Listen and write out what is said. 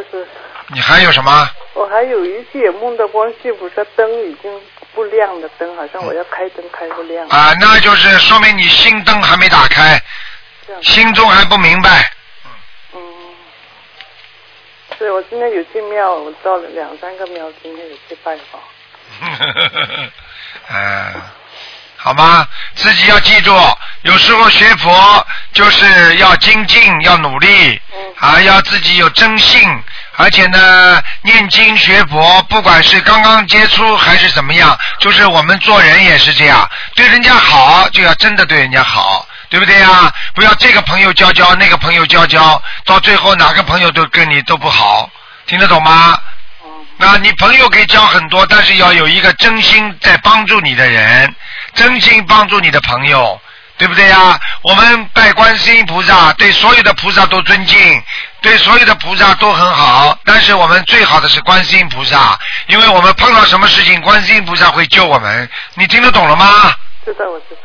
是。 你还有什么？ 我还有一些也梦到观世菩萨灯已经不亮的灯，好像我要开灯开不亮。 啊，那就是说明你心灯还没打开，心中还不明白。 对，我今天有去庙，我到了2、3个庙，今天有去拜访。 好吗？自己要记住，有时候学佛就是要精进，要努力，要自己有真信，而且呢，念经学佛，不管是刚刚接触还是怎么样，就是我们做人也是这样，对人家好就要真的对人家好。对不对呀？不要这个朋友交交，那个朋友交交，到最后哪个朋友都跟你都不好，听得懂吗？那你朋友可以交很多，但是要有一个真心在帮助你的人，真心帮助你的朋友，对不对呀？我们拜观世音菩萨，对所有的菩萨都尊敬，对所有的菩萨都很好，但是我们最好的是观世音菩萨，因为我们碰到什么事情，观世音菩萨会救我们。你听得懂了吗？ 知道，我知道。